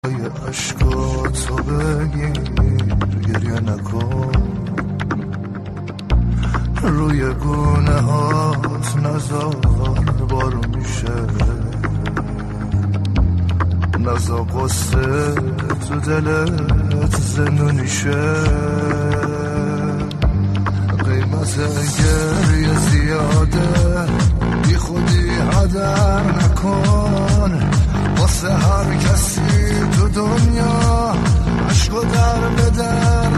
عشقاتو بگیر گریه نکن روی گونه هات نزار بارو میشه نزا قصه تو دلت زندونیشه قیمت گریه زیاده بی خودی هدر نکن واسه هر کسی تو دنیا عشقو در بدر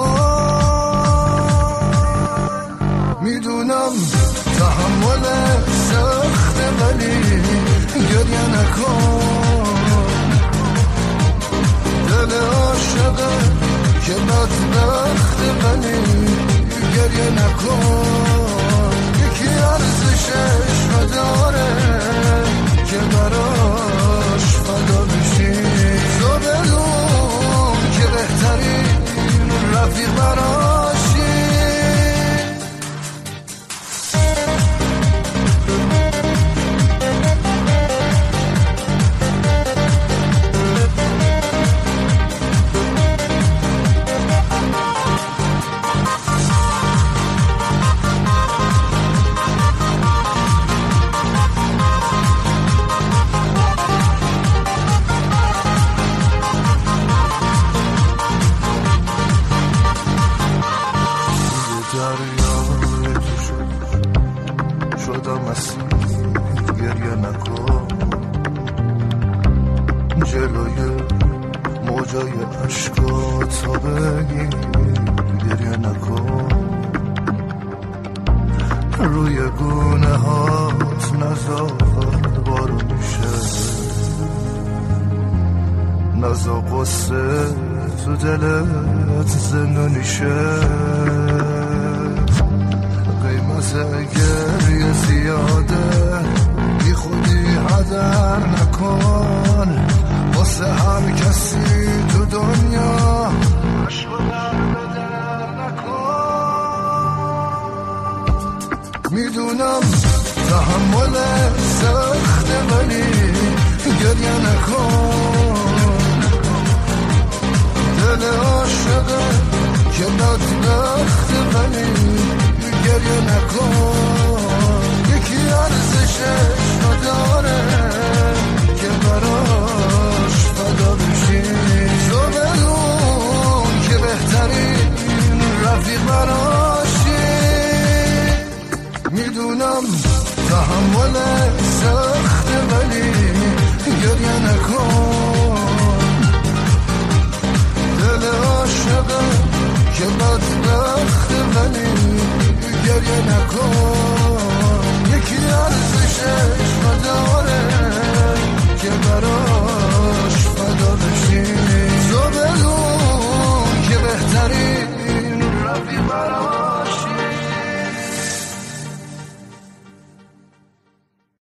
نکن میدونم تحمل سخته ولی گریه نکن دل عاشقه که بدبخته ولی گریه نکن یکی ارزشش داره که براش فدا بشی تو بدون که بهترین رفیق براشی شدم اسیر گریه نکن جلوی موجای عشقاتو بگیر گریه نکن روی گونه هات نزار بارو میشه نزا قصه تو دلت زندونیشه گریه زیاده بی خودی هدر نکن واسه هر کسی تو دنیا عشقو در بدر نکن میدونم تحمل سخته ولی گریه نکن دل عاشقه که بدبخته ولی گریه نکن یکی ارزشش داره که براش فدا بشی تو بدون که بهترین رفیق براشی میدونم تحمل سخته ولی گریه نکن دل عاشقه که بدبخته ولی گریه نکن یکی ارزشش داره